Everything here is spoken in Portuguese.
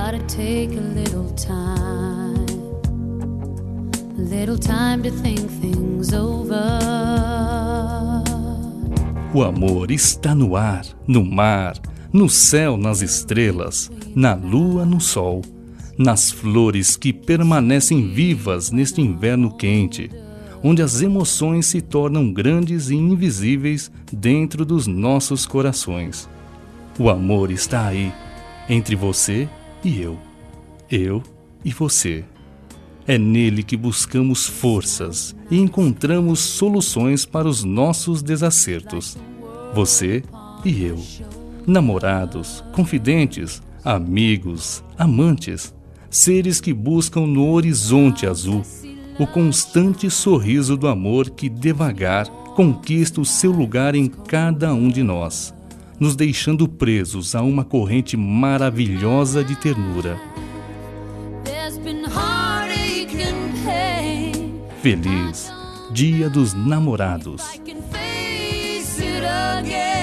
gotta take a little time to think things over. O amor está no ar, no mar, no céu, nas estrelas, na lua, no sol, nas flores que permanecem vivas neste inverno quente, onde as emoções se tornam grandes e invisíveis dentro dos nossos corações. O amor está aí, entre você e eu e você. É nele que buscamos forças e encontramos soluções para os nossos desacertos. Você e eu. Namorados, confidentes, amigos, amantes. Seres que buscam no horizonte azul o constante sorriso do amor que devagar conquista o seu lugar em cada um de nós, nos deixando presos a uma corrente maravilhosa de ternura. Feliz Dia dos Namorados.